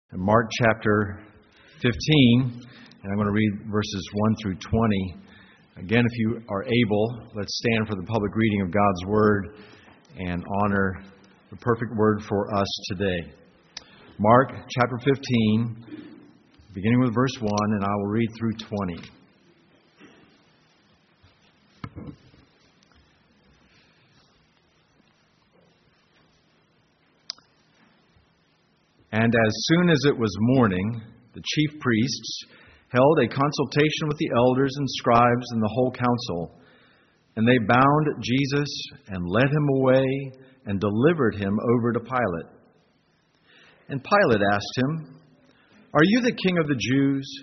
Mark chapter 15, and I'm going to read verses 1 through 20. Again, if you are able, let's stand for the public reading of God's Word and honor the perfect Word for us today. Mark chapter 15, beginning with verse 1, and I will read through 20. And as soon as it was morning, the chief priests held a consultation with the elders and scribes and the whole council. And they bound Jesus and led him away and delivered him over to Pilate. And Pilate asked him, "Are you the king of the Jews?"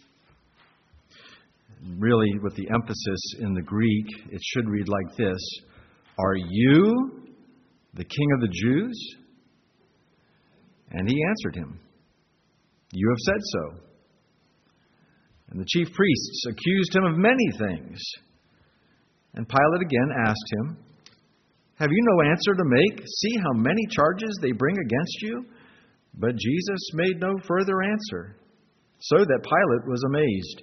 Really, with the emphasis in the Greek, it should read like this: "Are you the king of the Jews?" And he answered him, "You have said so." And the chief priests accused him of many things. And Pilate again asked him, "Have you no answer to make? See how many charges they bring against you?" But Jesus made no further answer, so that Pilate was amazed.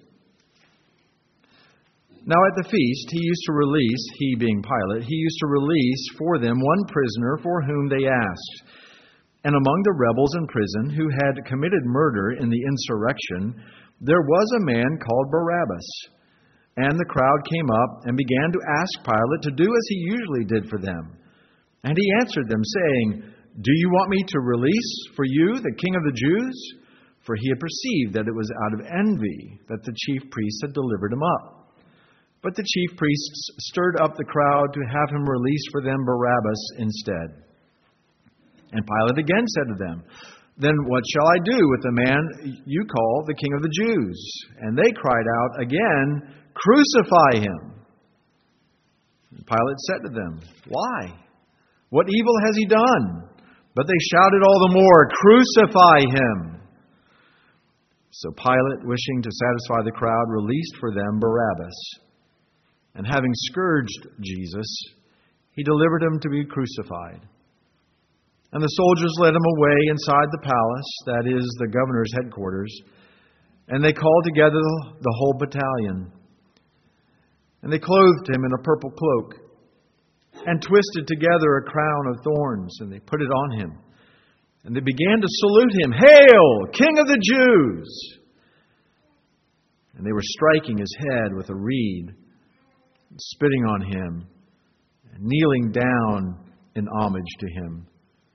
Now at the feast, he being Pilate, he used to release for them one prisoner for whom they asked. And among the rebels in prison who had committed murder in the insurrection, there was a man called Barabbas. And the crowd came up and began to ask Pilate to do as he usually did for them. And he answered them, saying, "Do you want me to release for you the king of the Jews?" For he had perceived that it was out of envy that the chief priests had delivered him up. But the chief priests stirred up the crowd to have him release for them Barabbas instead. And Pilate again said to them, "Then what shall I do with the man you call the king of the Jews?" And they cried out again, "Crucify him!" And Pilate said to them, "Why? What evil has he done?" But they shouted all the more, "Crucify him!" So Pilate, wishing to satisfy the crowd, released for them Barabbas. And having scourged Jesus, he delivered him to be crucified. And the soldiers led him away inside the palace, that is, the governor's headquarters, and they called together the whole battalion. And they clothed him in a purple cloak, and twisted together a crown of thorns, and they put it on him. And they began to salute him, "Hail, King of the Jews!" And they were striking his head with a reed, and spitting on him, and kneeling down in homage to him.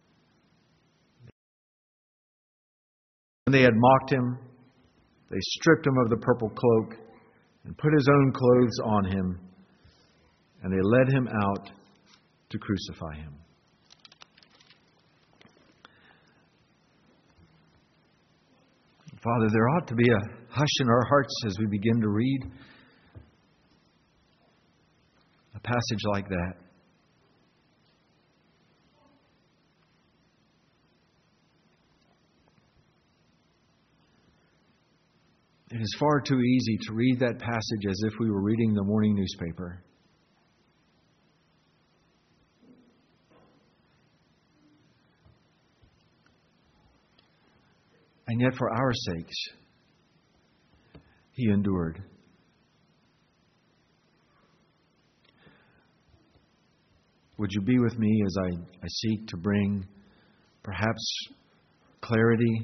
When they had mocked him, they stripped him of the purple cloak and put his own clothes on him, and they led him out to crucify him. Father, there ought to be a hush in our hearts as we begin to read a passage like that. It is far too easy to read that passage as if we were reading the morning newspaper. And yet for our sakes, he endured. Would you be with me as I seek to bring perhaps clarity,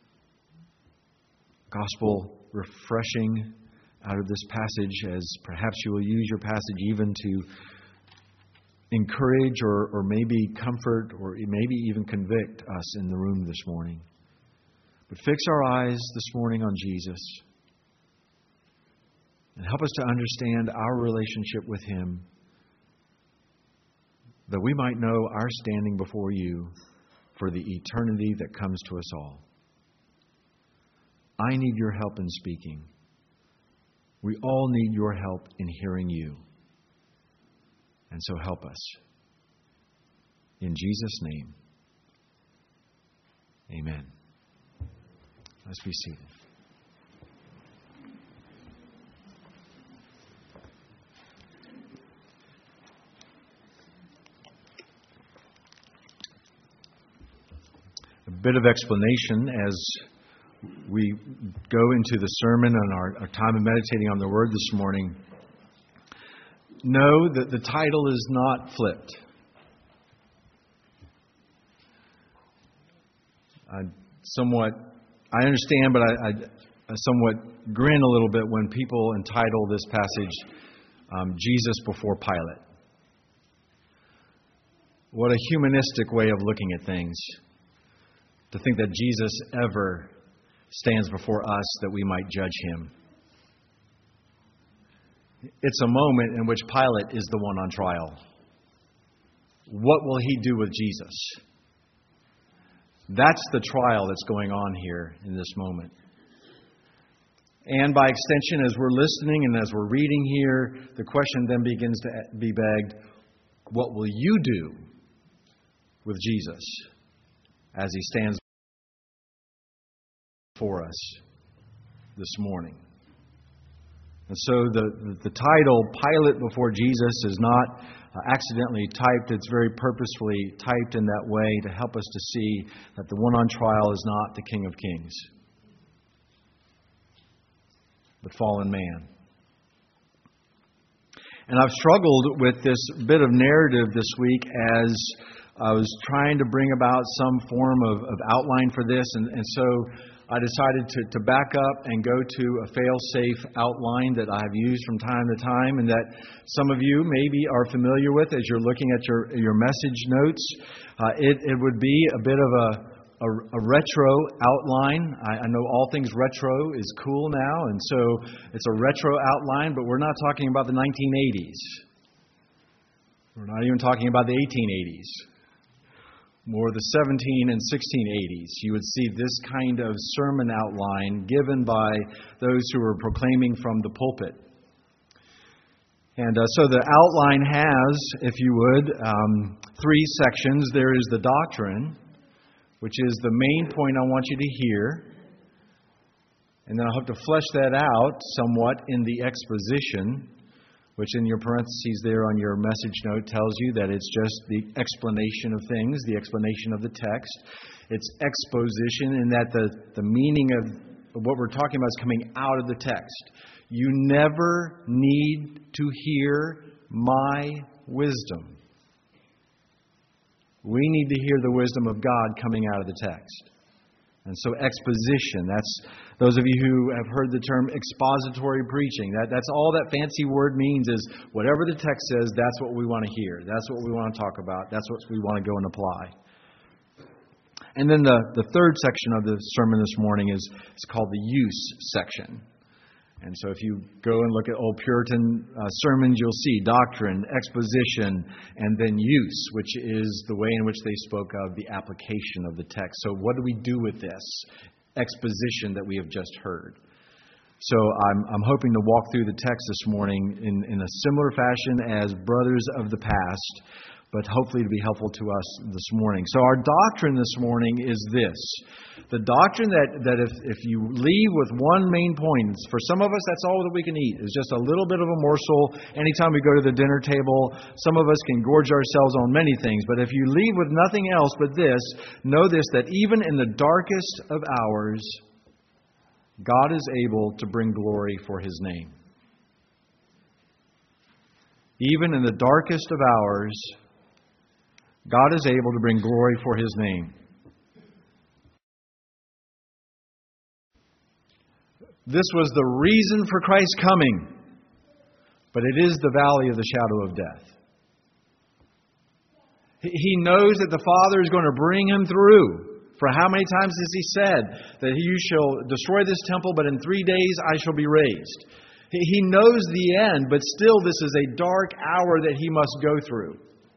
gospel refreshing out of this passage, as perhaps you will use your passage even to encourage or maybe comfort or maybe even convict us in the room this morning. But fix our eyes this morning on Jesus and help us to understand our relationship with Him, that we might know our standing before you for the eternity that comes to us all. I need your help in speaking. We all need your help in hearing you. And so help us. In Jesus' name, amen. Let's be seated. bit of explanation as we go into the sermon and our time of meditating on the Word this morning. Know that the title is not flipped. I understand, but I somewhat grin a little bit when people entitle this passage, Jesus before Pilate. What a humanistic way of looking at things, to think that Jesus ever stands before us that we might judge Him. It's a moment in which Pilate is the one on trial. What will he do with Jesus? That's the trial that's going on here in this moment. And by extension, as we're listening and as we're reading here, the question then begins to be begged, what will you do with Jesus as He stands before us this morning? And so the title, Pilate before Jesus, is not accidentally typed. It's very purposefully typed in that way to help us to see that the one on trial is not the King of Kings, but fallen man. And I've struggled with this bit of narrative this week as I was trying to bring about some form of outline for this. And so I decided to back up and go to a fail-safe outline that I've used from time to time and that some of you maybe are familiar with as you're looking at your message notes. It would be a bit of a retro outline. I know all things retro is cool now, and so it's a retro outline, but we're not talking about the 1980s. We're not even talking about the 1880s. More the 17 and 1680s. You would see this kind of sermon outline given by those who were proclaiming from the pulpit. And so the outline has, if you would, 3 sections. There is the doctrine, which is the main point I want you to hear. And then I'll have to flesh that out somewhat in the exposition, which in your parentheses there on your message note tells you that it's just the explanation of things, the explanation of the text. It's exposition in that the meaning of what we're talking about is coming out of the text. You never need to hear my wisdom. We need to hear the wisdom of God coming out of the text. And so exposition, that's those of you who have heard the term expository preaching. That's all that fancy word means is whatever the text says, that's what we want to hear. That's what we want to talk about. That's what we want to go and apply. And then the third section of the sermon this morning is called the use section. And so if you go and look at old Puritan sermons, you'll see doctrine, exposition, and then use, which is the way in which they spoke of the application of the text. So what do we do with this exposition that we have just heard? So I'm hoping to walk through the text this morning in a similar fashion as brothers of the past, but hopefully to be helpful to us this morning. So our doctrine this morning is this. The doctrine that if you leave with one main point, for some of us that's all that we can eat, is just a little bit of a morsel. Anytime we go to the dinner table, some of us can gorge ourselves on many things. But if you leave with nothing else but this, know this, that even in the darkest of hours, God is able to bring glory for His name. Even in the darkest of hours, God is able to bring glory for His name. This was the reason for Christ's coming, but it is the valley of the shadow of death. He knows that the Father is going to bring Him through. For how many times has He said that you shall destroy this temple, but in 3 days I shall be raised? He knows the end, but still this is a dark hour that He must go through.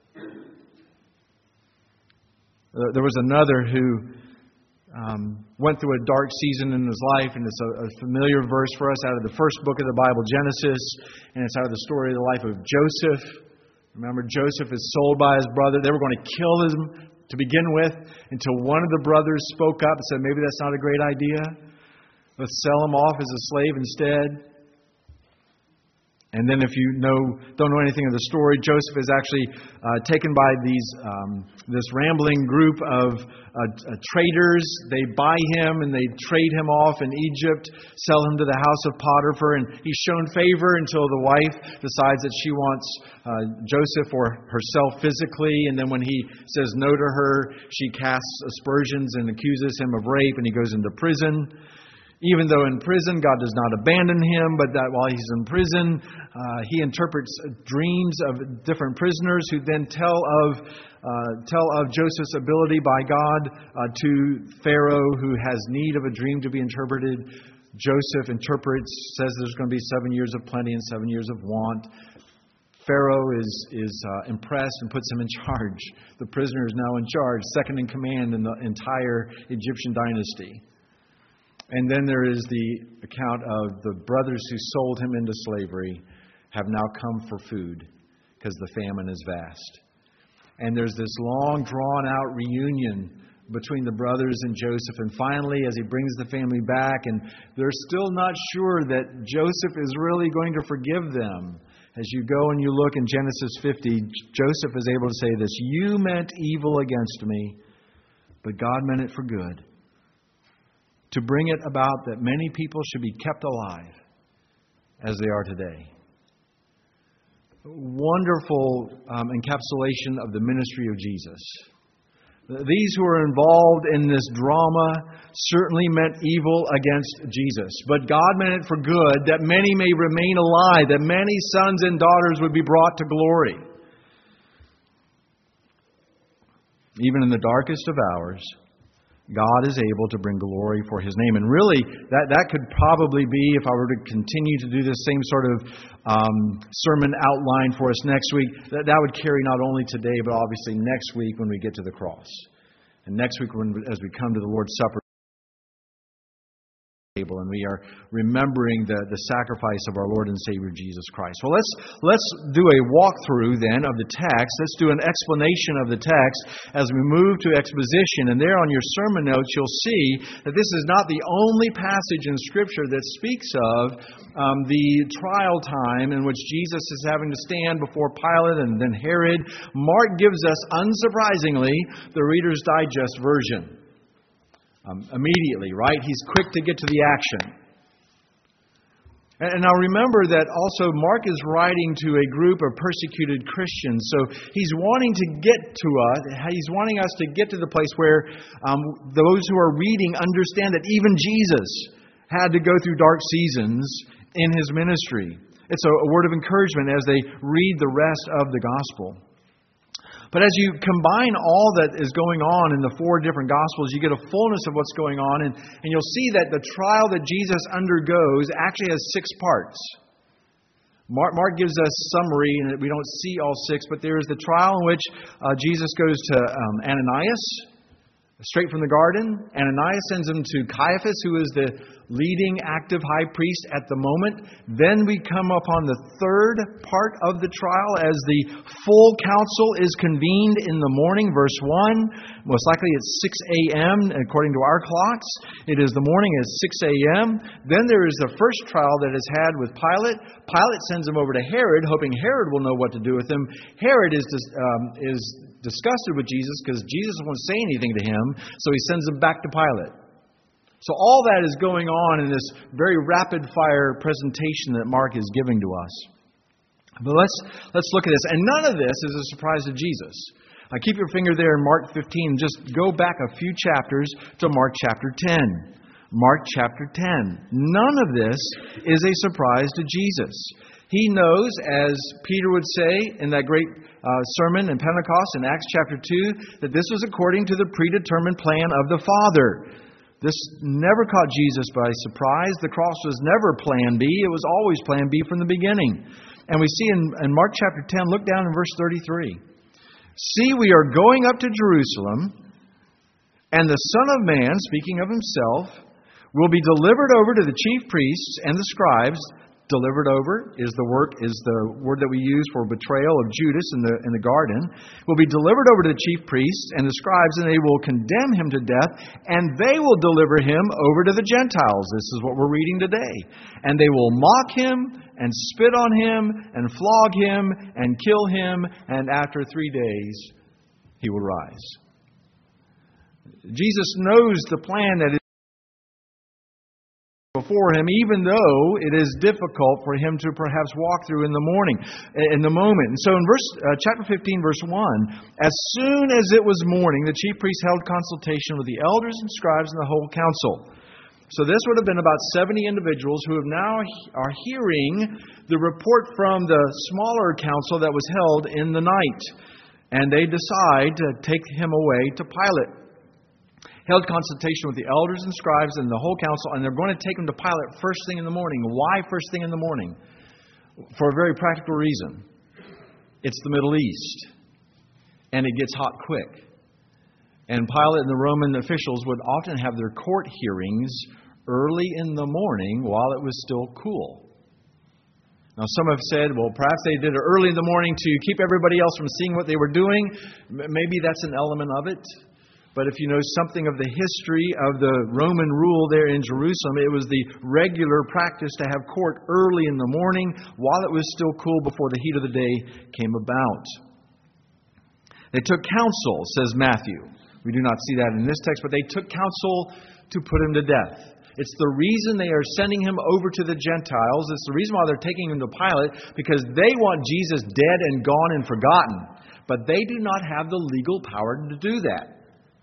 There was another who went through a dark season in his life, and it's a familiar verse for us out of the first book of the Bible, Genesis, and it's out of the story of the life of Joseph. Remember, Joseph is sold by his brother. They were going to kill him to begin with until one of the brothers spoke up and said, maybe that's not a great idea. Let's sell him off as a slave instead. And then if you don't know anything of the story, Joseph is actually taken by this rambling group of traders. They buy him and they trade him off in Egypt, sell him to the house of Potiphar, and he's shown favor until the wife decides that she wants Joseph for herself physically. And then when he says no to her, she casts aspersions and accuses him of rape, and he goes into prison. Even though in prison, God does not abandon him, but that while he's in prison, he interprets dreams of different prisoners who then tell of Joseph's ability by God to Pharaoh, who has need of a dream to be interpreted. Joseph interprets, says there's going to be 7 years of plenty and 7 years of want. Pharaoh is impressed and puts him in charge. The prisoner is now in charge, second in command in the entire Egyptian dynasty. And then there is the account of the brothers who sold him into slavery have now come for food because the famine is vast. And there's this long, drawn-out reunion between the brothers and Joseph. And finally, as he brings the family back, and they're still not sure that Joseph is really going to forgive them. As you go and you look in Genesis 50, Joseph is able to say this: "You meant evil against me, but God meant it for good, to bring it about that many people should be kept alive as they are today." Wonderful encapsulation of the ministry of Jesus. These who are involved in this drama certainly meant evil against Jesus, but God meant it for good, that many may remain alive, that many sons and daughters would be brought to glory. Even in the darkest of hours, God is able to bring glory for His name. And really, that could probably be, if I were to continue to do this same sort of sermon outline for us next week, that would carry not only today, but obviously next week when we get to the cross. And next week, as we come to the Lord's Supper, and we are remembering the sacrifice of our Lord and Savior Jesus Christ. Well, let's do a walkthrough then of the text. Let's do an explanation of the text as we move to exposition. And there on your sermon notes, you'll see that this is not the only passage in Scripture that speaks of the trial time in which Jesus is having to stand before Pilate and then Herod. Mark gives us, unsurprisingly, the Reader's Digest version. Immediately, right? He's quick to get to the action. And now remember that also Mark is writing to a group of persecuted Christians. So he's wanting to get to us, he's wanting us to get to the place where those who are reading understand that even Jesus had to go through dark seasons in His ministry. It's a word of encouragement as they read the rest of the gospel. But as you combine all that is going on in the 4 different Gospels, you get a fullness of what's going on. And you'll see that the trial that Jesus undergoes actually has 6 parts. Mark gives us summary, and we don't see all 6, but there is the trial in which Jesus goes to Ananias, straight from the garden. Ananias sends him to Caiaphas, who is the leading active high priest at the moment. Then we come upon the 3rd part of the trial as the full council is convened in the morning. Verse 1, most likely it's 6 a.m. according to our clocks. It is the morning at 6 a.m. Then there is the first trial that is had with Pilate. Pilate sends him over to Herod, hoping Herod will know what to do with him. Herod is disgusted with Jesus because Jesus won't say anything to him, so he sends him back to Pilate. So all that is going on in this very rapid-fire presentation that Mark is giving to us. But let's look at this. And none of this is a surprise to Jesus. Keep your finger there in Mark 15. Just go back a few chapters to Mark chapter 10. Mark chapter 10. None of this is a surprise to Jesus. He knows, as Peter would say in that great sermon in Pentecost in Acts chapter 2, that this was according to the predetermined plan of the Father. This never caught Jesus by surprise. The cross was never plan B. It was always plan B from the beginning. And we see in Mark chapter 10, look down in verse 33. "See, we are going up to Jerusalem, and the Son of Man," speaking of Himself, "will be delivered over to the chief priests and the scribes." Delivered over is the word that we use for betrayal of Judas in the garden. Will be delivered over to the chief priests and the scribes, and they will condemn Him to death, and they will deliver Him over to the Gentiles. This is what we're reading today. And they will mock Him and spit on him and flog him and kill him, and after 3 days he will rise. Jesus knows the plan that is before him, even though it is difficult for him to perhaps walk through in the moment. And so in chapter 15, verse 1, as soon as it was morning, the chief priests held consultation with the elders and scribes and the whole council. So this would have been about 70 individuals who are hearing the report from the smaller council that was held in the night. And they decide to take him away to Pilate. Held consultation with the elders and scribes and the whole council, and they're going to take him to Pilate first thing in the morning. Why first thing in the morning? For a very practical reason. It's the Middle East, and it gets hot quick. And Pilate and the Roman officials would often have their court hearings early in the morning while it was still cool. Now, some have said, well, perhaps they did it early in the morning to keep everybody else from seeing what they were doing. Maybe that's an element of it. But if you know something of the history of the Roman rule there in Jerusalem, it was the regular practice to have court early in the morning while it was still cool before the heat of the day came about. They took counsel, says Matthew. We do not see that in this text, but they took counsel to put him to death. It's the reason they are sending him over to the Gentiles. It's the reason why they're taking him to Pilate, because they want Jesus dead and gone and forgotten. But they do not have the legal power to do that.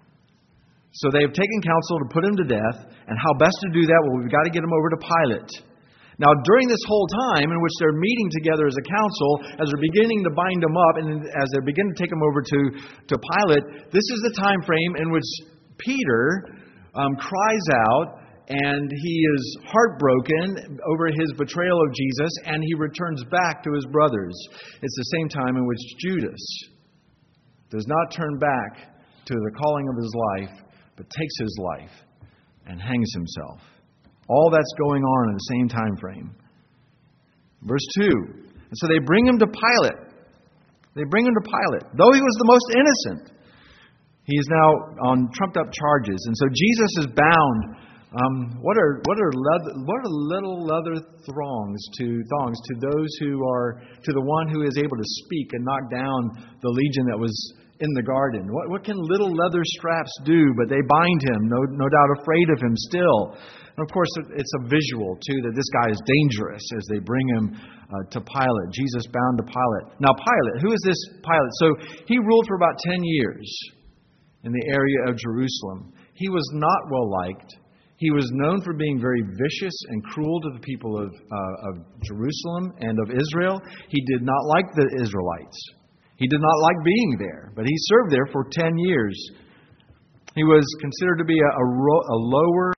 So they have taken counsel to put him to death. And how best to do that? Well, we've got to get him over to Pilate. Now, during this whole time in which they're meeting together as a council, as they're beginning to bind him up, and as they begin to take him over to Pilate, this is the time frame in which Peter cries out, and he is heartbroken over his betrayal of Jesus, and he returns back to his brothers. It's the same time in which Judas does not turn back to the calling of his life, but takes his life and hangs himself. All that's going on in the same time frame. Verse 2. And so they bring him to Pilate. They bring him to Pilate. Though he was the most innocent, he is now on trumped up charges. And so Jesus is bound. What are little leather thongs to those who are, to the one who is able to speak and knock down the legion that was in the garden? What can little leather straps do? But they bind him, no doubt afraid of him still. And of course, it's a visual, too, that this guy is dangerous as they bring him to Pilate. Jesus bound to Pilate. Now, Pilate, who is this Pilate? So he ruled for about 10 years in the area of Jerusalem. He was not well liked. He was known for being very vicious and cruel to the people of Jerusalem and of Israel. He did not like the Israelites. He did not like being there, but he served there for 10 years. He was considered to be a lower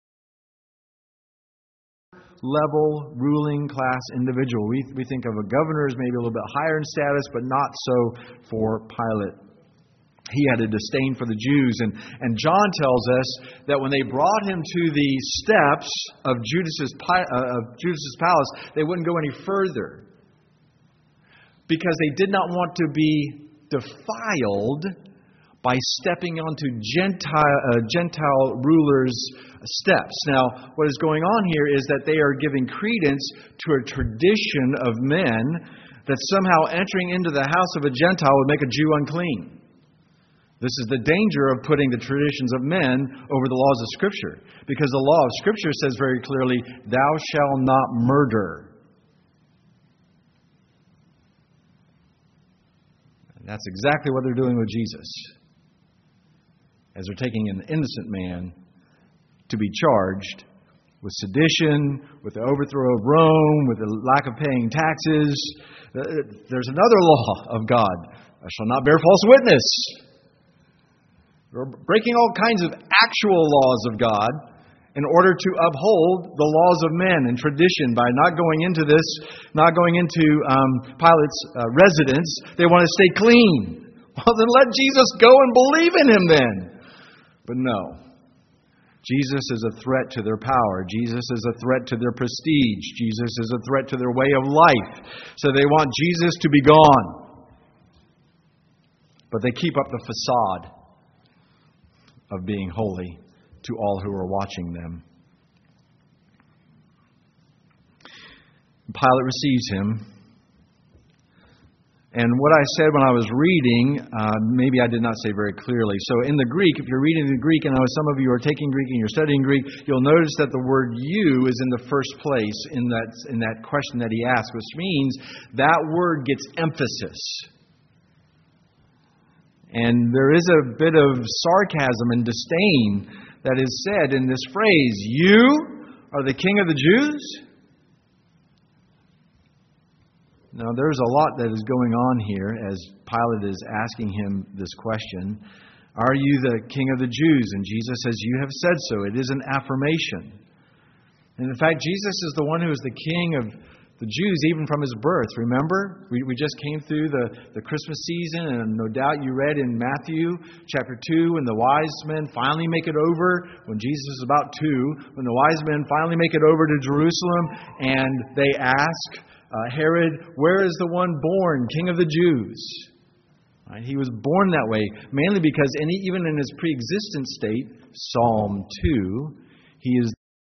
level ruling class individual. We think of a governor as maybe a little bit higher in status, but not so for Pilate. He had a disdain for the Jews. And John tells us that when they brought him to the steps of Judas's palace, they wouldn't go any further, because they did not want to be defiled by stepping onto Gentile rulers' steps. Now, what is going on here is that they are giving credence to a tradition of men that somehow entering into the house of a Gentile would make a Jew unclean. This is the danger of putting the traditions of men over the laws of Scripture, because the law of Scripture says very clearly, "Thou shalt not murder." That's exactly what they're doing with Jesus, as they're taking an innocent man to be charged with sedition, with the overthrow of Rome, with the lack of paying taxes. There's another law of God: "I shall not bear false witness." They're breaking all kinds of actual laws of God in order to uphold the laws of men and tradition by not going into Pilate's residence. They want to stay clean. Well, then let Jesus go and believe in him then. But no. Jesus is a threat to their power. Jesus is a threat to their prestige. Jesus is a threat to their way of life. So they want Jesus to be gone. But they keep up the facade of being holy to all who are watching them. Pilate receives him. And what I said when I was reading, maybe I did not say very clearly. So in the Greek, if you're reading the Greek, and I know some of you are taking Greek and you're studying Greek, you'll notice that the word "you" is in the first place in that question that he asked, which means that word gets emphasis. And there is a bit of sarcasm and disdain that is said in this phrase, "You are the King of the Jews?" Now, there's a lot that is going on here as Pilate is asking him this question. Are you the King of the Jews? And Jesus says, you have said so. It is an affirmation. And in fact, Jesus is the one who is the King of the Jews even from his birth. Remember? We just came through the Christmas season, and no doubt you read in Matthew chapter 2 when the wise men finally make it over, when Jesus is about 2, when the wise men finally make it over to Jerusalem, and they ask Herod, where is the one born King of the Jews? Right? He was born that way, mainly because even in his pre-existent state, Psalm 2, he is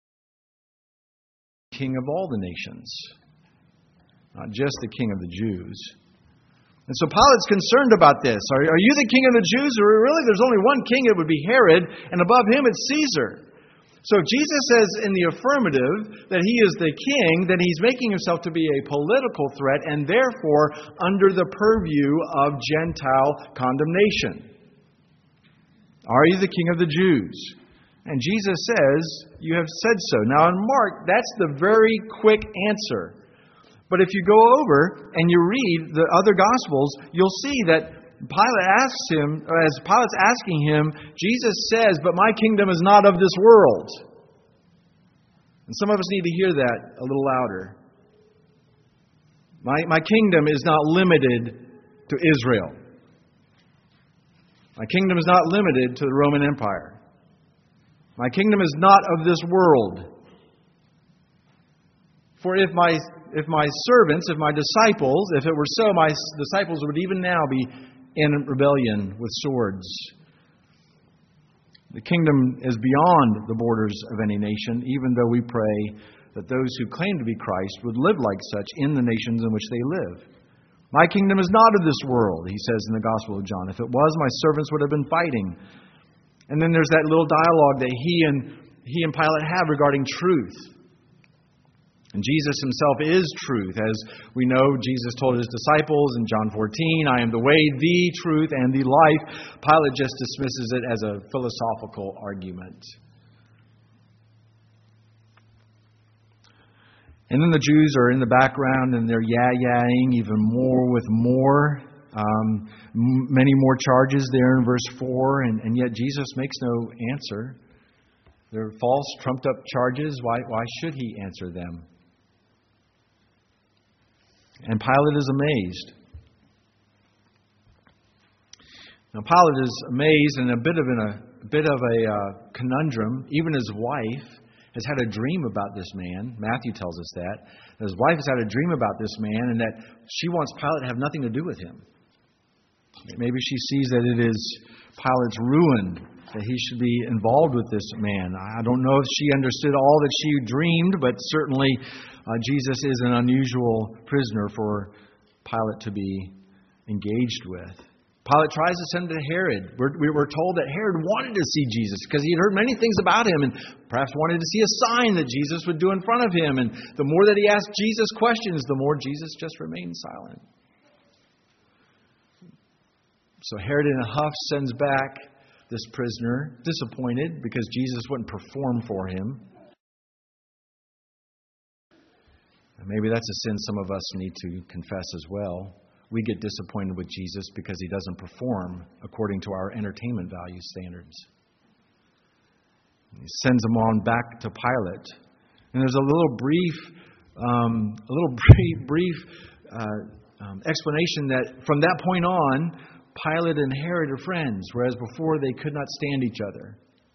the King of all the nations, not just the King of the Jews. And so Pilate's concerned about this. Are you the King of the Jews? Or really there's only one king, it would be Herod, and above him it's Caesar. So if Jesus says in the affirmative that he is the king, then he's making himself to be a political threat and therefore under the purview of Gentile condemnation. Are you the King of the Jews? And Jesus says, you have said so. Now in Mark, that's the very quick answer. But if you go over and you read the other Gospels, you'll see that Pilate asks him, as Pilate's asking him, Jesus says, but my kingdom is not of this world. And some of us need to hear that a little louder. My kingdom is not limited to Israel. My kingdom is not limited to the Roman Empire. My kingdom is not of this world. For if my servants, if my disciples, if it were so, my disciples would even now be in rebellion with swords. The kingdom is beyond the borders of any nation, even though we pray that those who claim to be Christ would live like such in the nations in which they live. My kingdom is not of this world, he says in the Gospel of John. If it was, my servants would have been fighting. And then there's that little dialogue that he and Pilate have regarding truth. And Jesus himself is truth. As we know, Jesus told his disciples in John 14, I am the way, the truth, and the life. Pilate just dismisses it as a philosophical argument. And then the Jews are in the background and they're yah-yahing even more with more. Many more charges there in verse 4. And yet Jesus makes no answer. They're false, trumped-up charges. Why should he answer them? And Pilate is amazed. Now Pilate is amazed and a bit of a conundrum. Even his wife has had a dream about this man. Matthew tells us that. His wife has had a dream about this man and that she wants Pilate to have nothing to do with him. Maybe she sees that it is Pilate's ruin, that he should be involved with this man. I don't know if she understood all that she dreamed, but certainly Jesus is an unusual prisoner for Pilate to be engaged with. Pilate tries to send him to Herod. We're told that Herod wanted to see Jesus because he had heard many things about him and perhaps wanted to see a sign that Jesus would do in front of him. And the more that he asked Jesus questions, the more Jesus just remained silent. So Herod in a huff sends back this prisoner, disappointed because Jesus wouldn't perform for him. And maybe that's a sin some of us need to confess as well. We get disappointed with Jesus because he doesn't perform according to our entertainment value standards. He sends him on back to Pilate. And there's a little brief explanation that from that point on, Pilate and Herod are friends, whereas before they could not stand each other.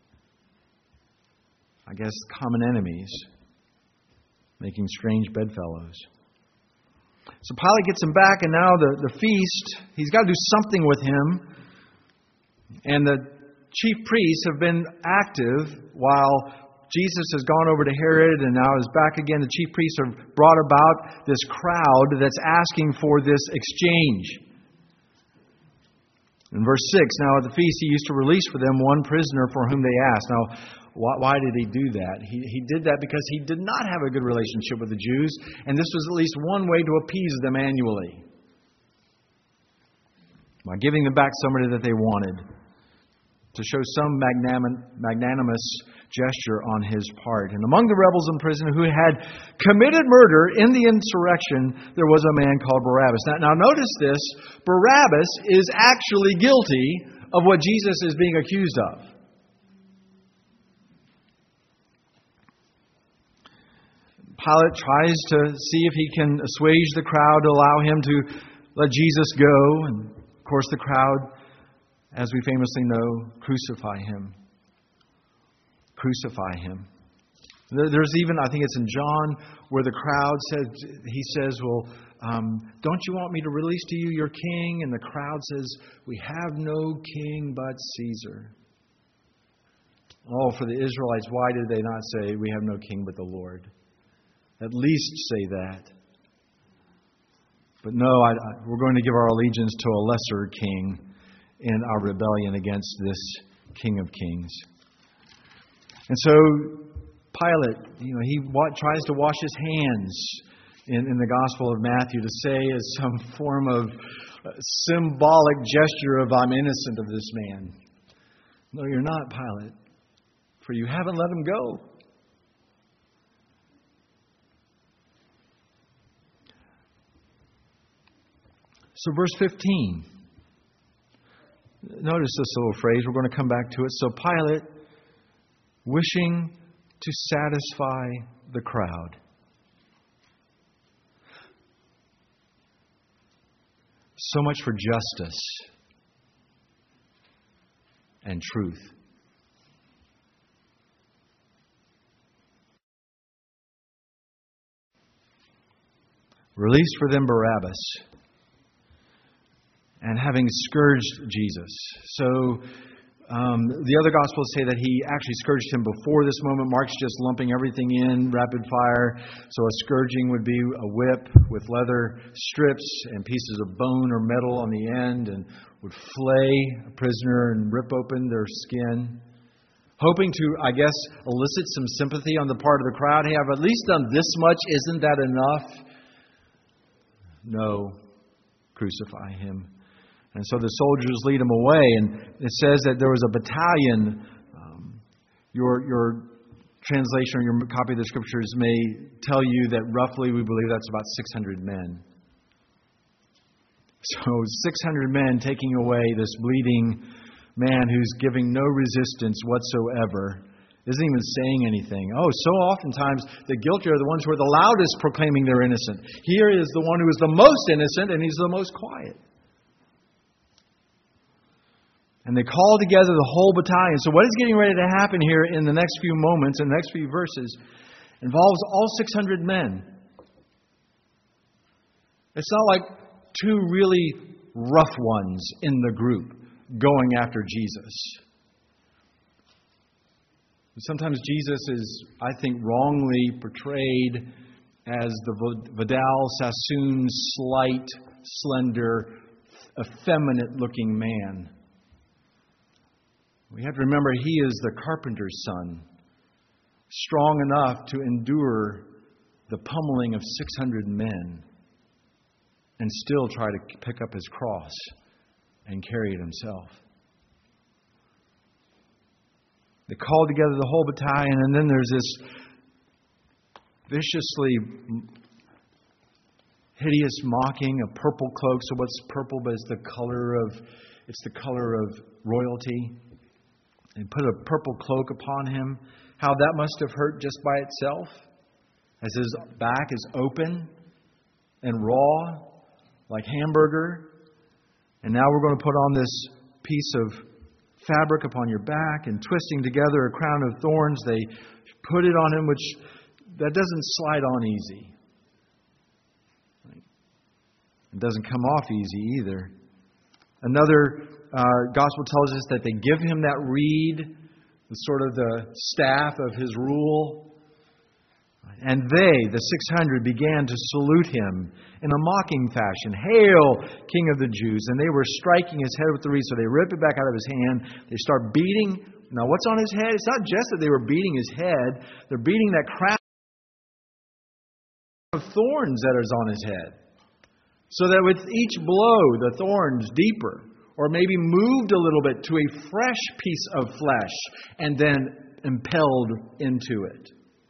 I guess common enemies, making strange bedfellows. So Pilate gets him back, and now the feast, he's got to do something with him. And the chief priests have been active while Jesus has gone over to Herod and now is back again, the chief priests have brought about this crowd that's asking for this exchange. In verse 6, now at the feast he used to release for them one prisoner for whom they asked. Now, why did he do that? He did that because he did not have a good relationship with the Jews, and this was at least one way to appease them annually. By giving them back somebody that they wanted, to show some magnanimous gesture on his part. And among the rebels in prison who had committed murder in the insurrection, there was a man called Barabbas. Now notice this, Barabbas is actually guilty of what Jesus is being accused of. Pilate tries to see if he can assuage the crowd to allow him to let Jesus go. And of course the crowd, as we famously know, crucify him. Crucify him. There's even, I think it's in John, where the crowd says, he says, well, don't you want me to release to you your king? And the crowd says, we have no king but Caesar. Oh, for the Israelites, why did they not say, we have no king but the Lord? At least say that. But no, we're going to give our allegiance to a lesser king in our rebellion against this King of Kings. And so Pilate, he tries to wash his hands in the Gospel of Matthew to say as some form of symbolic gesture of I'm innocent of this man. No, you're not, Pilate, for you haven't let him go. So verse 15. Notice this little phrase. We're going to come back to it. So Pilate, wishing to satisfy the crowd. So much for justice and truth. Released for them Barabbas, and having scourged Jesus. So the other Gospels say that he actually scourged him before this moment. Mark's just lumping everything in, rapid fire. So a scourging would be a whip with leather strips and pieces of bone or metal on the end, and would flay a prisoner and rip open their skin. Hoping to, I guess, elicit some sympathy on the part of the crowd. Hey, I've at least done this much. Isn't that enough? No. Crucify him. And so the soldiers lead him away, and it says that there was a battalion. Your translation or your copy of the Scriptures may tell you that roughly we believe that's about 600 men. So 600 men taking away this bleeding man who's giving no resistance whatsoever, isn't even saying anything. Oh, so oftentimes the guilty are the ones who are the loudest proclaiming they're innocent. Here is the one who is the most innocent, and he's the most quiet. And they call together the whole battalion. So what is getting ready to happen here in the next few moments, in the next few verses, involves all 600 men. It's not like two really rough ones in the group going after Jesus. Sometimes Jesus is, I think, wrongly portrayed as the Vidal Sassoon, slight, slender, effeminate-looking man. We have to remember he is the carpenter's son, strong enough to endure the pummeling of 600 men and still try to pick up his cross and carry it himself. They call together the whole battalion, and then there's this viciously hideous mocking, a purple cloak. So what's purple? But it's the color of royalty. They put a purple cloak upon him. How that must have hurt just by itself, as his back is open and raw, like hamburger. And now we're going to put on this piece of fabric upon your back, and twisting together a crown of thorns, they put it on him, which that doesn't slide on easy. It doesn't come off easy either. Another gospel tells us that they give him that reed sort of the staff of his rule. And they, the 600, began to salute him in a mocking fashion. Hail, King of the Jews! And they were striking his head with the reed, so they ripped it back out of his hand. They start beating. Now, what's on his head? It's not just that they were beating his head. They're beating that crown of thorns that is on his head. So that with each blow, the thorns deeper, or maybe moved a little bit to a fresh piece of flesh, and then impelled into it.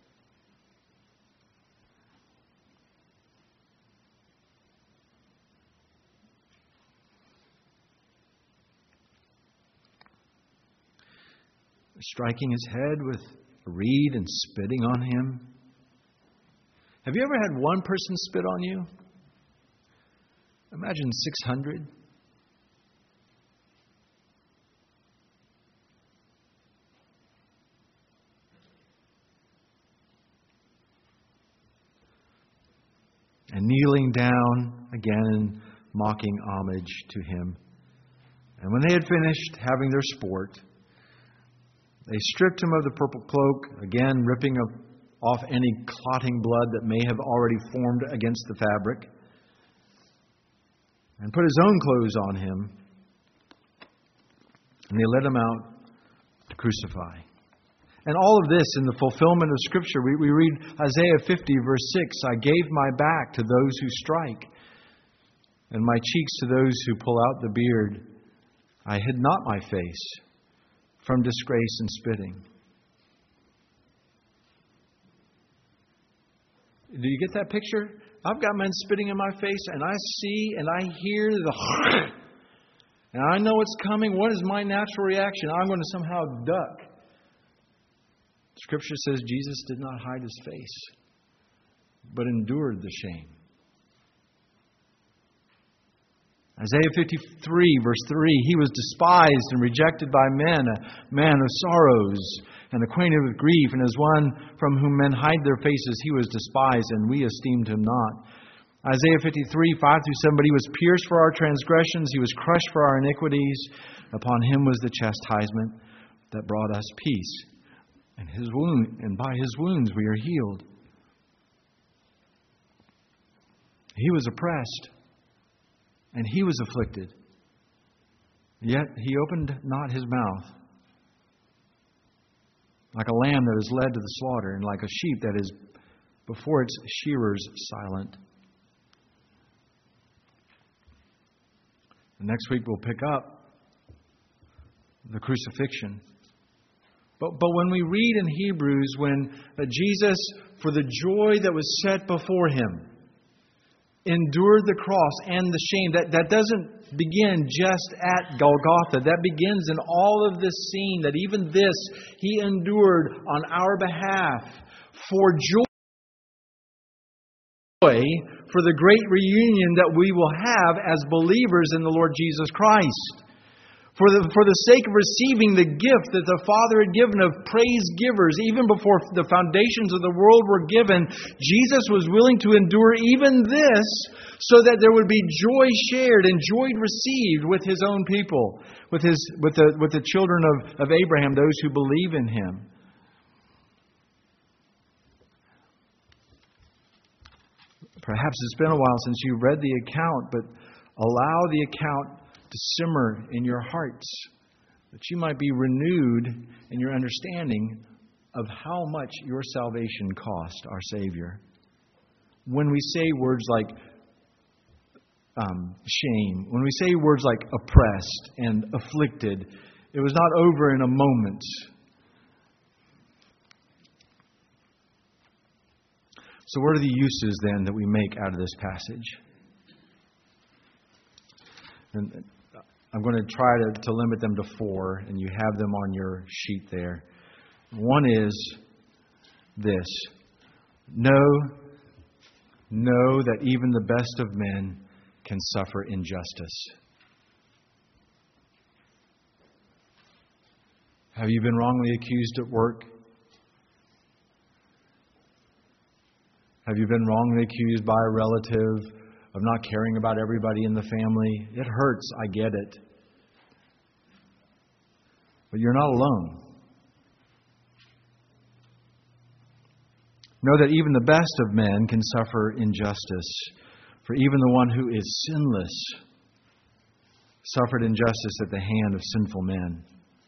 Striking his head with a reed and spitting on him. Have you ever had one person spit on you? Imagine 600. And kneeling down again in mocking homage to him. And when they had finished having their sport, they stripped him of the purple cloak, again ripping off any clotting blood that may have already formed against the fabric, and put his own clothes on him, and they led him out to crucify. And all of this in the fulfillment of Scripture. We read Isaiah 50, verse 6, I gave my back to those who strike, and my cheeks to those who pull out the beard. I hid not my face from disgrace and spitting. Do you get that picture? I've got men spitting in my face, and I see and I hear the and I know it's coming. What is my natural reaction? I'm going to somehow duck. Scripture says Jesus did not hide his face, but endured the shame. Isaiah 53, verse 3, he was despised and rejected by men, a man of sorrows and acquainted with grief, and as one from whom men hide their faces, he was despised, and we esteemed him not. Isaiah 53, 5 through 7, but he was pierced for our transgressions, he was crushed for our iniquities. Upon him was the chastisement that brought us peace, and by his wounds we are healed. He was oppressed, and he was afflicted, yet he opened not his mouth. Like a lamb that is led to the slaughter, and like a sheep that is before its shearers silent. And next week we'll pick up the crucifixion. But when we read in Hebrews, when Jesus, for the joy that was set before him, endured the cross and the shame, that doesn't begin just at Golgotha. That begins in all of this scene, that even this he endured on our behalf for joy, for the great reunion that we will have as believers in the Lord Jesus Christ. For the sake of receiving the gift that the Father had given of praise givers, even before the foundations of the world were given, Jesus was willing to endure even this so that there would be joy shared and joy received with his own people, with the children of Abraham, those who believe in him. Perhaps it's been a while since you read the account, but allow the account to simmer in your hearts, that you might be renewed in your understanding of how much your salvation cost our Savior. When we say words like shame, when we say words like oppressed and afflicted, it was not over in a moment. So what are the uses then that we make out of this passage? And I'm going to try to limit them to 4, and you have them on your sheet there. One is this: know that even the best of men can suffer injustice. Have you been wrongly accused at work? Have you been wrongly accused by a relative of not caring about everybody in the family? It hurts, I get it. But you're not alone. Know that even the best of men can suffer injustice, for even the one who is sinless suffered injustice at the hand of sinful men.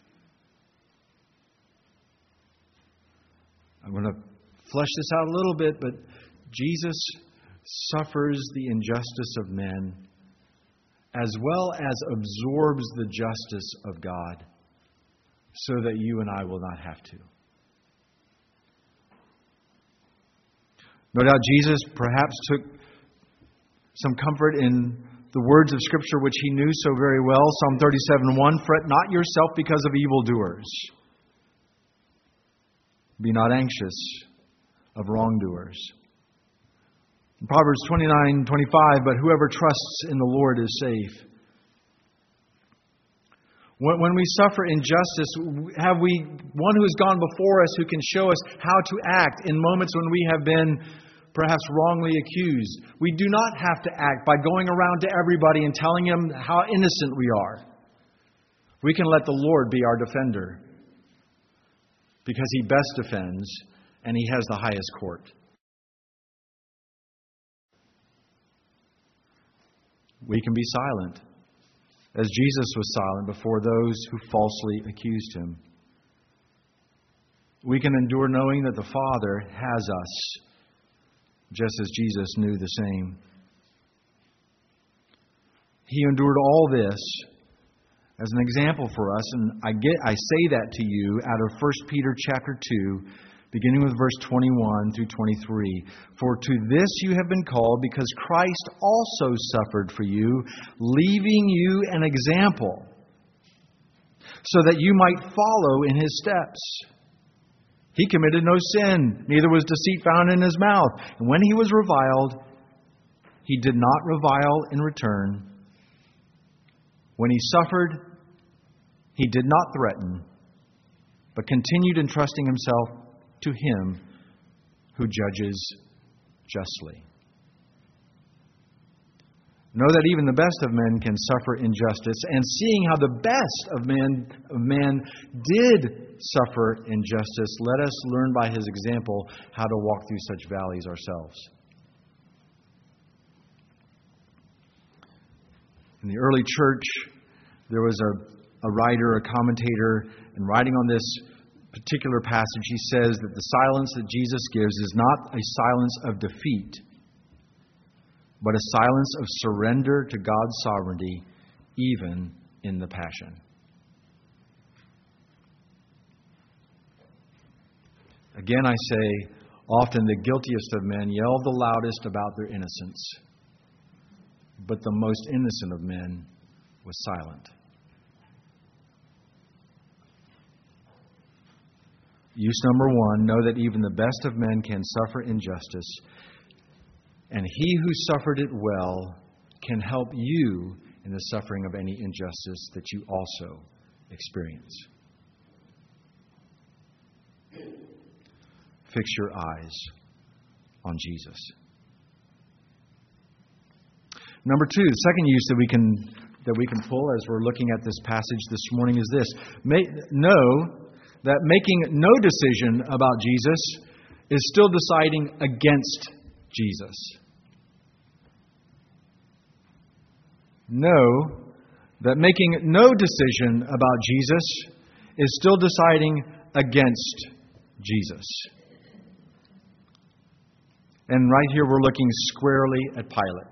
I'm going to flesh this out a little bit, but Jesus suffers the injustice of men as well as absorbs the justice of God so that you and I will not have to. No doubt Jesus perhaps took some comfort in the words of Scripture which he knew so very well. Psalm 37:1, "Fret not yourself because of evildoers. Be not anxious of wrongdoers." In Proverbs 29:25, "But whoever trusts in the Lord is safe." When we suffer injustice, have we one who has gone before us who can show us how to act in moments when we have been perhaps wrongly accused? We do not have to act by going around to everybody and telling them how innocent we are. We can let the Lord be our defender because He best defends and He has the highest court. We can be silent, as Jesus was silent before those who falsely accused Him. We can endure knowing that the Father has us, just as Jesus knew the same. He endured all this as an example for us, and I say that to you out of 1 Peter chapter 2, beginning with verse 21 through 23. "For to this you have been called, because Christ also suffered for you, leaving you an example, so that you might follow in His steps. He committed no sin, neither was deceit found in His mouth. And when He was reviled, He did not revile in return. When He suffered, He did not threaten, but continued entrusting Himself to Him who judges justly." Know that even the best of men can suffer injustice, and seeing how the best of men did suffer injustice, let us learn by His example how to walk through such valleys ourselves. In the early church, there was a writer, a commentator, and writing on this particular passage, he says that the silence that Jesus gives is not a silence of defeat, but a silence of surrender to God's sovereignty, even in the passion. Again, I say, often the guiltiest of men yell the loudest about their innocence, but the most innocent of men was silent. Use number 1, know that even the best of men can suffer injustice, and He who suffered it well can help you in the suffering of any injustice that you also experience. Fix your eyes on Jesus. Number 2, the second use that we can pull as we're looking at this passage this morning is this. Know that making no decision about Jesus is still deciding against Jesus. Know that making no decision about Jesus is still deciding against Jesus. And right here we're looking squarely at Pilate,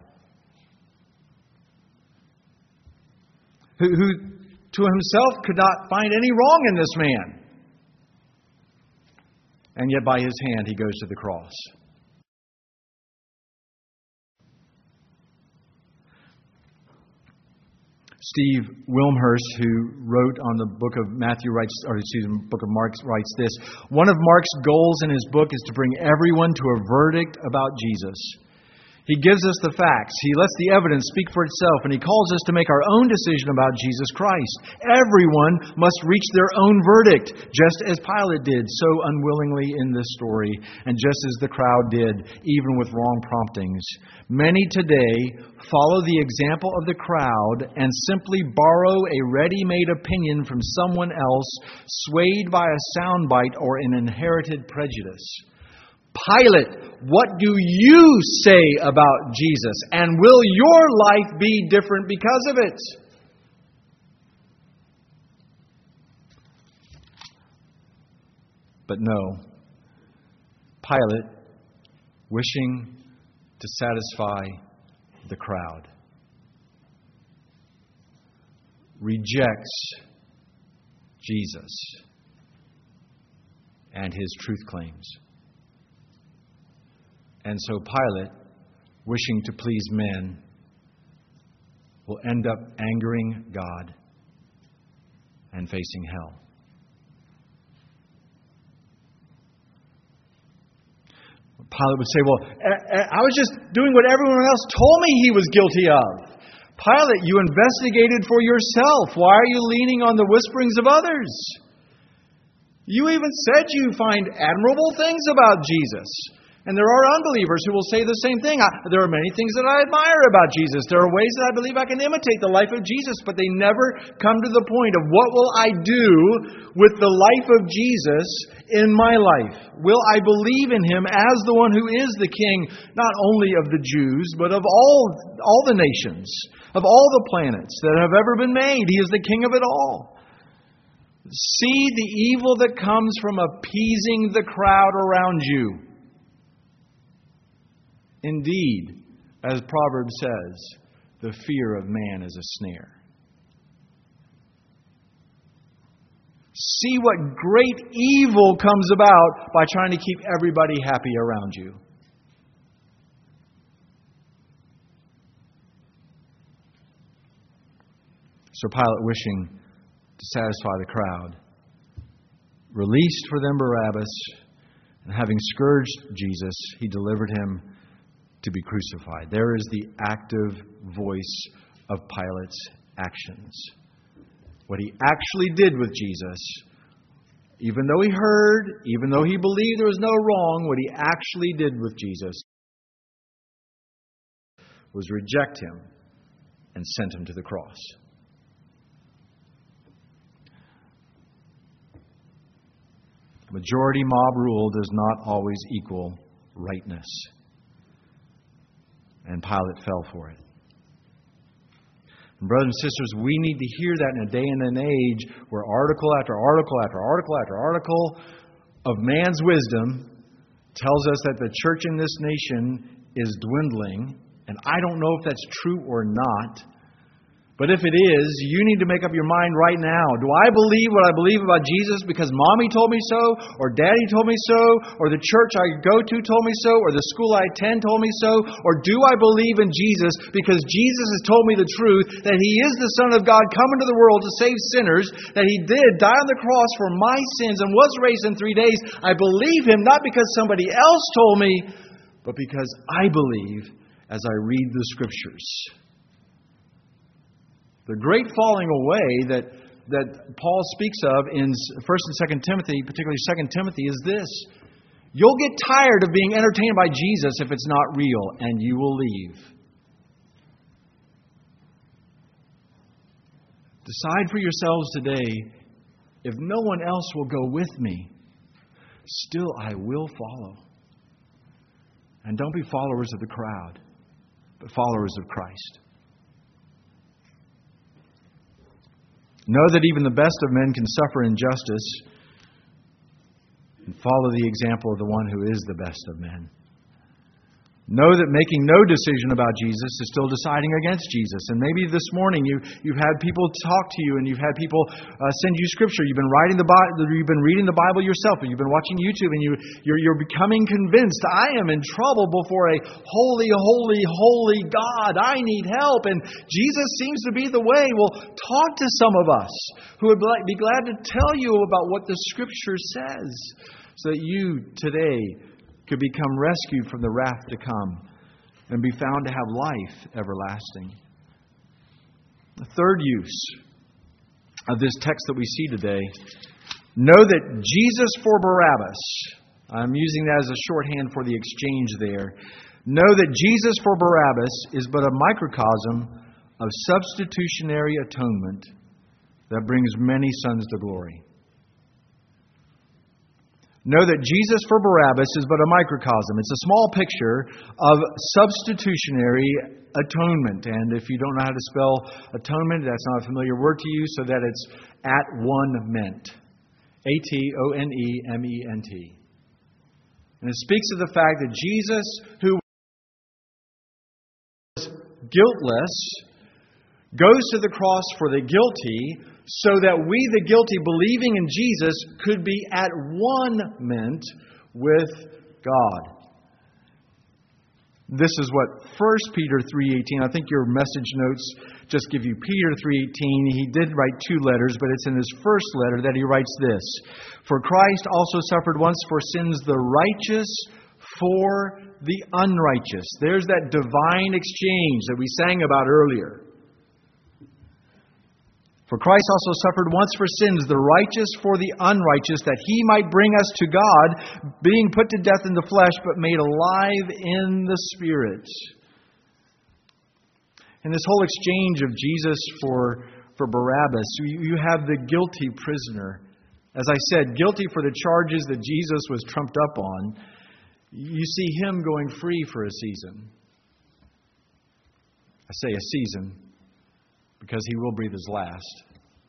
who to himself could not find any wrong in this man. And yet by his hand he goes to the cross. Steve Wilmhurst, who wrote on the book of book of Mark, writes this: "One of Mark's goals in his book is to bring everyone to a verdict about Jesus. He gives us the facts. He lets the evidence speak for itself, and He calls us to make our own decision about Jesus Christ. Everyone must reach their own verdict, just as Pilate did so unwillingly in this story, and just as the crowd did, even with wrong promptings. Many today follow the example of the crowd and simply borrow a ready-made opinion from someone else, swayed by a soundbite or an inherited prejudice. Pilate, what do you say about Jesus? And will your life be different because of it? But no, Pilate, wishing to satisfy the crowd, rejects Jesus and His truth claims. And so Pilate, wishing to please men, will end up angering God and facing hell. Pilate would say, well, I was just doing what everyone else told me he was guilty of. Pilate, you investigated for yourself. Why are you leaning on the whisperings of others? You even said you find admirable things about Jesus. And there are unbelievers who will say the same thing. There are many things that I admire about Jesus. There are ways that I believe I can imitate the life of Jesus, but they never come to the point of what will I do with the life of Jesus in my life? Will I believe in Him as the one who is the King, not only of the Jews, but of all the nations, of all the planets that have ever been made? He is the King of it all. See the evil that comes from appeasing the crowd around you. Indeed, as Proverbs says, the fear of man is a snare. See what great evil comes about by trying to keep everybody happy around you. So Pilate, wishing to satisfy the crowd, released for them Barabbas, and having scourged Jesus, he delivered Him to be crucified. There is the active voice of Pilate's actions. What he actually did with Jesus, even though he heard, even though he believed there was no wrong, what he actually did with Jesus was reject Him and sent Him to the cross. Majority mob rule does not always equal rightness. And Pilate fell for it. And brothers and sisters, we need to hear that in a day and an age where article after article after article after article of man's wisdom tells us that the church in this nation is dwindling. And I don't know if that's true or not. But if it is, you need to make up your mind right now. Do I believe what I believe about Jesus because Mommy told me so, or Daddy told me so, or the church I go to told me so, or the school I attend told me so? Or do I believe in Jesus because Jesus has told me the truth, that He is the Son of God come into the world to save sinners, that He did die on the cross for my sins and was raised in 3 days? I believe Him not because somebody else told me, but because I believe as I read the Scriptures. The great falling away that Paul speaks of in 1 and 2 Timothy, particularly 2 Timothy, is this. You'll get tired of being entertained by Jesus if it's not real, and you will leave. Decide for yourselves today, if no one else will go with me, still I will follow. And don't be followers of the crowd, but followers of Christ. Know that even the best of men can suffer injustice and follow the example of the one who is the best of men. Know that making no decision about Jesus is still deciding against Jesus. And maybe this morning you've had people talk to you and you've had people send you Scripture. You've been reading the Bible yourself, and you've been watching YouTube, and you're becoming convinced, I am in trouble before a holy, holy, holy God. I need help, and Jesus seems to be the way. Well, talk to some of us who would be glad to tell you about what the Scripture says, so that you today could become rescued from the wrath to come and be found to have life everlasting. The third use of this text that we see today, know that Jesus for Barabbas, I'm using that as a shorthand for the exchange there. Know that Jesus for Barabbas is but a microcosm of substitutionary atonement that brings many sons to glory. Know that Jesus for Barabbas is but a microcosm. It's a small picture of substitutionary atonement. And if you don't know how to spell atonement, that's not a familiar word to you, so that it's at-one-ment. A-T-O-N-E-M-E-N-T. And it speaks of the fact that Jesus, who was guiltless, goes to the cross for the guilty, so that we, the guilty, believing in Jesus, could be at one-ment with God. This is what 1 Peter 3:18, I think your message notes just give you Peter 3:18. He did write 2 letters, but it's in his first letter that he writes this. For Christ also suffered once for sins, the righteous for the unrighteous. There's that divine exchange that we sang about earlier. For Christ also suffered once for sins, the righteous for the unrighteous, that He might bring us to God, being put to death in the flesh, but made alive in the Spirit. In this whole exchange of Jesus for Barabbas, you have the guilty prisoner. As I said, guilty for the charges that Jesus was trumped up on. You see him going free for a season. I say a season, because he will breathe his last.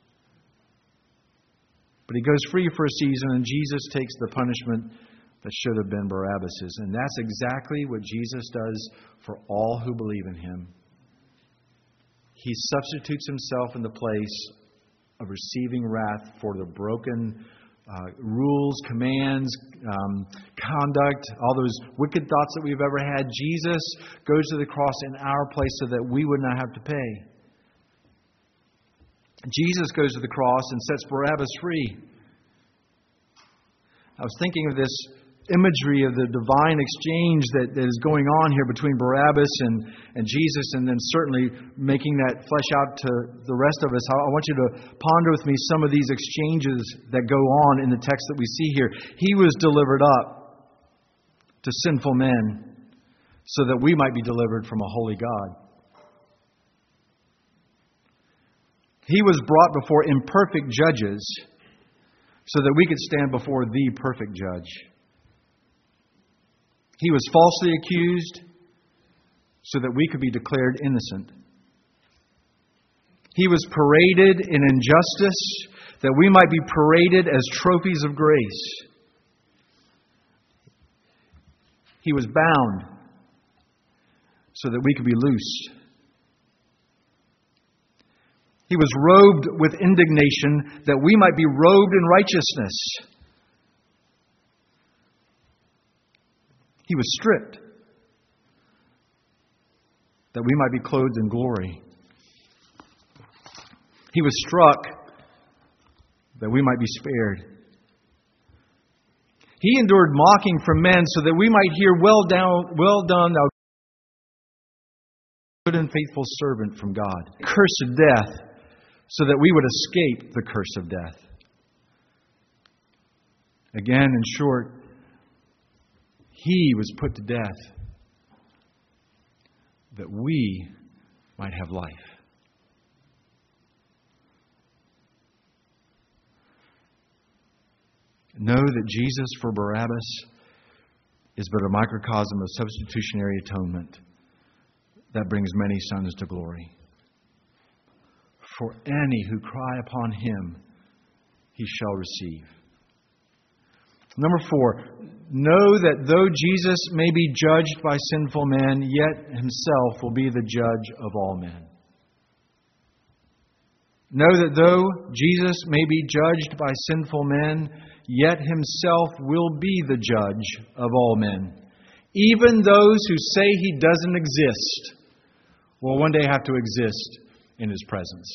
But he goes free for a season, and Jesus takes the punishment that should have been Barabbas's. And that's exactly what Jesus does for all who believe in Him. He substitutes Himself in the place of receiving wrath for the broken rules, commands, conduct, all those wicked thoughts that we've ever had. Jesus goes to the cross in our place so that we would not have to pay. Jesus goes to the cross and sets Barabbas free. I was thinking of this imagery of the divine exchange that is going on here between Barabbas and Jesus, and then certainly making that flesh out to the rest of us. I want you to ponder with me some of these exchanges that go on in the text that we see here. He was delivered up to sinful men so that we might be delivered from a holy God. He was brought before imperfect judges so that we could stand before the perfect judge. He was falsely accused so that we could be declared innocent. He was paraded in injustice that we might be paraded as trophies of grace. He was bound so that we could be loose. He was robed with indignation that we might be robed in righteousness. He was stripped that we might be clothed in glory. He was struck that we might be spared. He endured mocking from men so that we might hear, well done, thou good and faithful servant from God. Curse of death, so that we would escape the curse of death. Again, in short, He was put to death that we might have life. Know that Jesus for Barabbas is but a microcosm of substitutionary atonement that brings many sons to glory. For any who cry upon Him, He shall receive. Number 4, know that though Jesus may be judged by sinful men, yet Himself will be the judge of all men. Know that though Jesus may be judged by sinful men, yet Himself will be the judge of all men. Even those who say He doesn't exist will one day have to exist in His presence.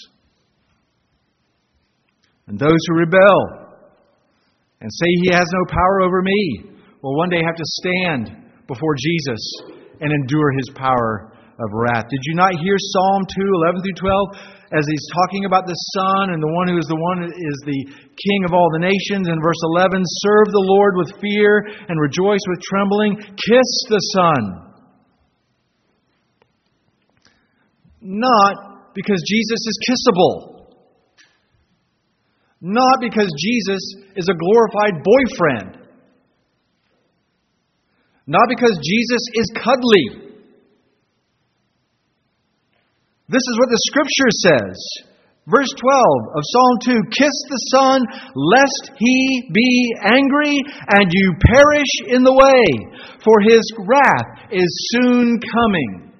And those who rebel and say He has no power over me will one day have to stand before Jesus and endure His power of wrath. Did you not hear Psalm 2:11-12 as he's talking about the Son and the one who is the King of all the nations? In verse 11, serve the Lord with fear and rejoice with trembling. Kiss the Son. Not because Jesus is kissable. Not because Jesus is a glorified boyfriend. Not because Jesus is cuddly. This is what the Scripture says. Verse 12 of Psalm 2, kiss the Son, lest He be angry, and you perish in the way, for His wrath is soon coming.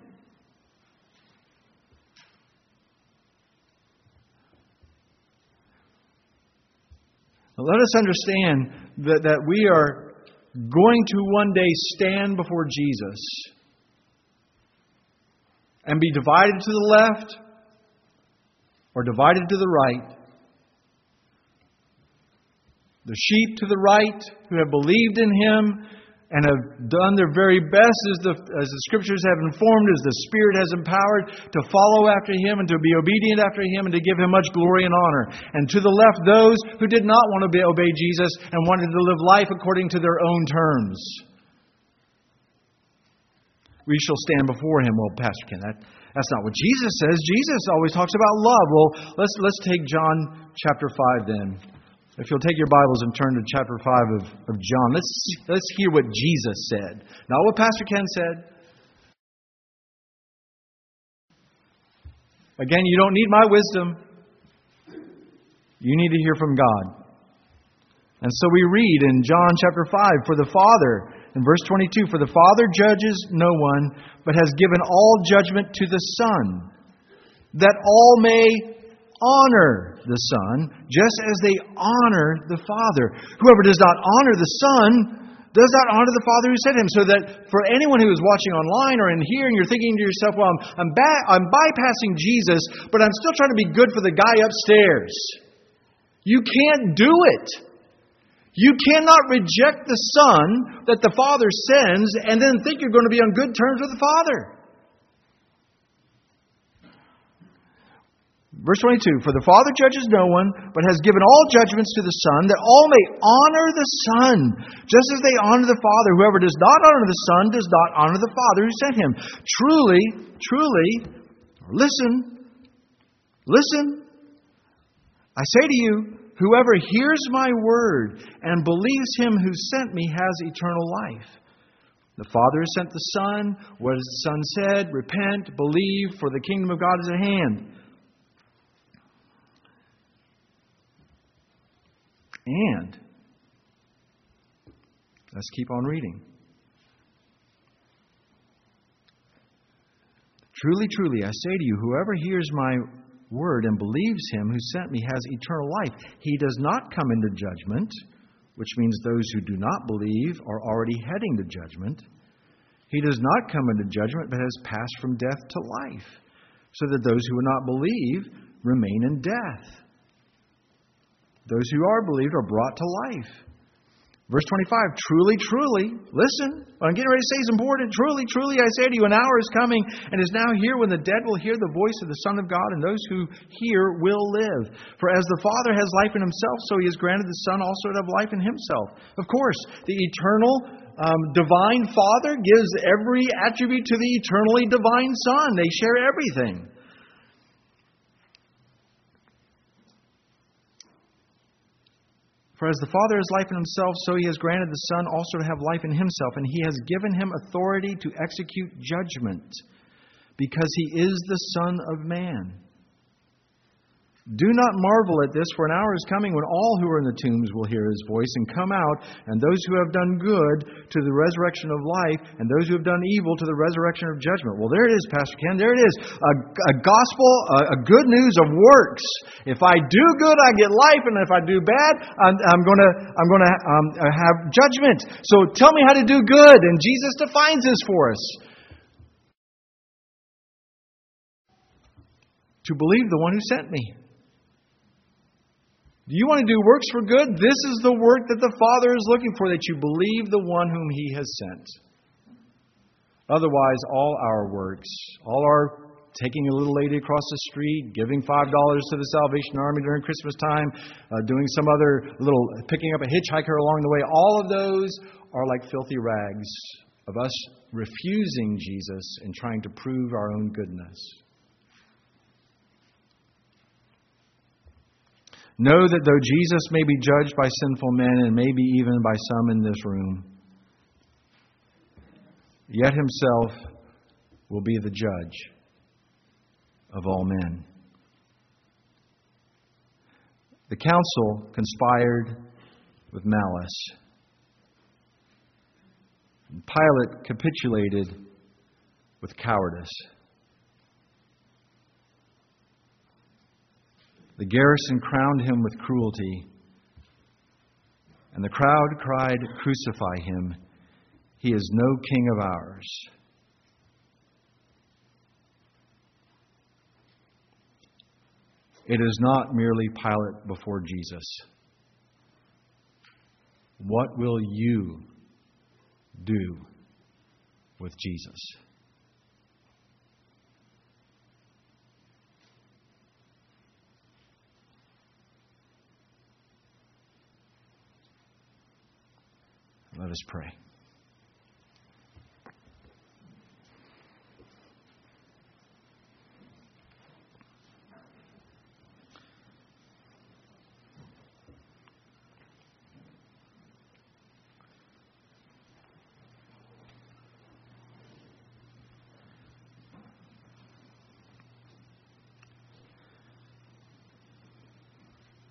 Now let us understand that we are going to one day stand before Jesus and be divided to the left or divided to the right. The sheep to the right who have believed in Him and have done their very best as the Scriptures have informed, as the Spirit has empowered, to follow after Him and to be obedient after Him and to give Him much glory and honor. And to the left, those who did not want to obey Jesus and wanted to live life according to their own terms. We shall stand before Him. Well, Pastor Ken, that's not what Jesus says. Jesus always talks about love. Well, let's take John chapter 5 then. If you'll take your Bibles and turn to chapter 5 of John, let's hear what Jesus said. Not what Pastor Ken said. Again, you don't need my wisdom. You need to hear from God. And so we read in John chapter 5, for the Father, in verse 22, for the Father judges no one, but has given all judgment to the Son, that all may honor the Son, just as they honor the Father. Whoever does not honor the Son does not honor the Father who sent Him. So that for anyone who is watching online or in here, and you're thinking to yourself, well, I'm bypassing Jesus, but I'm still trying to be good for the guy upstairs. You can't do it. You cannot reject the Son that the Father sends and then think you're going to be on good terms with the Father. Verse 22, for the Father judges no one, but has given all judgments to the Son, that all may honor the Son, just as they honor the Father. Whoever does not honor the Son does not honor the Father who sent Him. Truly, listen, I say to you, whoever hears my word and believes Him who sent me has eternal life. The Father has sent the Son. What has the Son said? Repent, believe, for the kingdom of God is at hand. And, let's keep on reading. Truly, I say to you, whoever hears my word and believes Him who sent me has eternal life. He does not come into judgment, which means those who do not believe are already heading to judgment. He does not come into judgment, but has passed from death to life, so that those who will not believe remain in death. Those who are believed are brought to life. Verse 25, truly, listen. What I'm getting ready to say is important. Truly, I say to you, an hour is coming and is now here when the dead will hear the voice of the Son of God, and those who hear will live. For as the Father has life in Himself, so He has granted the Son also to have life in Himself. Of course, the eternal divine Father gives every attribute to the eternally divine Son. They share everything. For as the Father has life in Himself, so He has granted the Son also to have life in Himself. And He has given Him authority to execute judgment, because He is the Son of Man. Do not marvel at this, for an hour is coming when all who are in the tombs will hear His voice and come out, and those who have done good to the resurrection of life, and those who have done evil to the resurrection of judgment. Well, there it is, Pastor Ken. There it is. A gospel, a good news of works. If I do good, I get life, and if I do bad, I'm going to have judgment. So tell me how to do good, and Jesus defines this for us. To believe the one who sent me. Do you want to do works for good? This is the work that the Father is looking for, that you believe the one whom He has sent. Otherwise, all our works, all our taking a little lady across the street, giving $5 to the Salvation Army during Christmas time, doing some other little, picking up a hitchhiker along the way, all of those are like filthy rags of us refusing Jesus and trying to prove our own goodness. Know that though Jesus may be judged by sinful men, and maybe even by some in this room, yet himself will be the judge of all men. The council conspired with malice. And Pilate capitulated with cowardice. The garrison crowned him with cruelty, and the crowd cried, "Crucify him! He is no king of ours." It is not merely Pilate before Jesus. What will you do with Jesus? Let us pray.